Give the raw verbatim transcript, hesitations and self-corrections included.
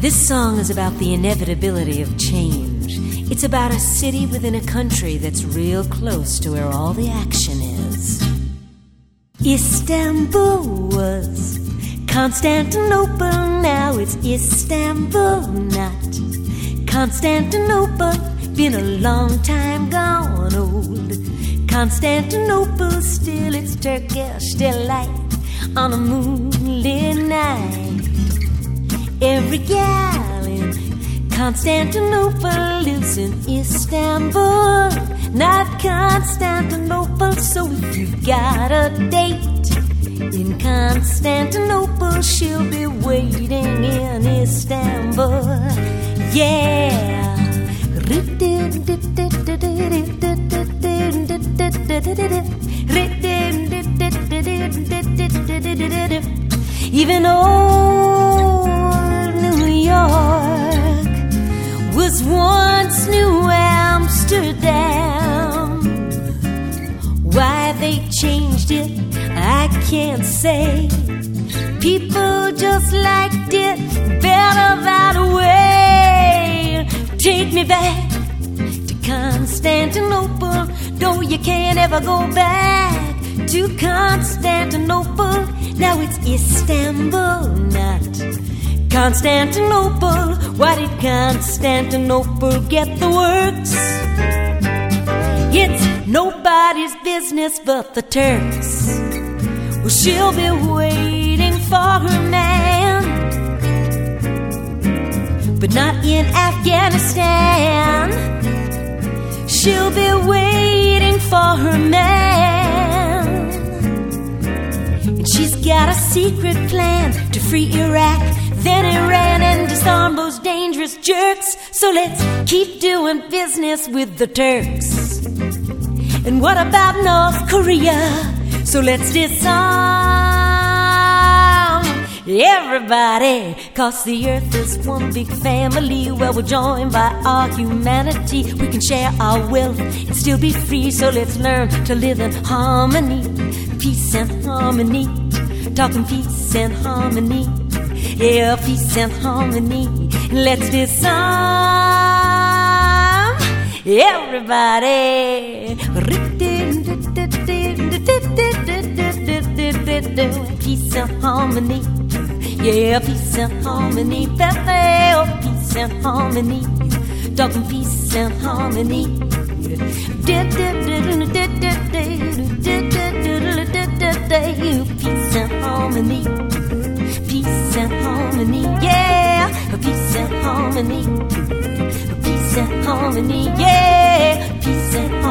This song is about the inevitability of change. It's about a city within a country that's real close to where all the action is. Istanbul was Constantinople, now it's Istanbul, not Constantinople. Been a long time gone old. Constantinople, still it's Turkish delight on a moonlit night. Every gal in Constantinople lives in Istanbul, not Constantinople. So if you've got a date in Constantinople, she'll be waiting in Istanbul. Yeah. Even old New York was once New Amsterdam. Why they changed it, I can't say. People just liked it better that way. Take me back to Constantinople, though you can't ever go back to Constantinople. Now it's Istanbul, not Constantinople. Why did Constantinople get the works? It's nobody's business but the Turks. Well, she'll be waiting for her man, but not in Afghanistan. She'll be waiting for her man, and she's got a secret plan to free Iraq, then Iran, and disarm those dangerous jerks. So let's keep doing business with the Turks. And what about North Korea? So let's disarm everybody, 'cause the earth is one big family. Well, we're joined by our humanity. We can share our wealth and still be free. So let's learn to live in harmony, peace and harmony. Talking peace and harmony. Yeah, peace and harmony. Let's disarm everybody. Peace and harmony. Yeah, peace and harmony. Baby, oh, peace and harmony. Talking peace and harmony. Peace and harmony. Peace and harmony. Yeah, peace and harmony. Peace and harmony. Yeah, peace and harmony.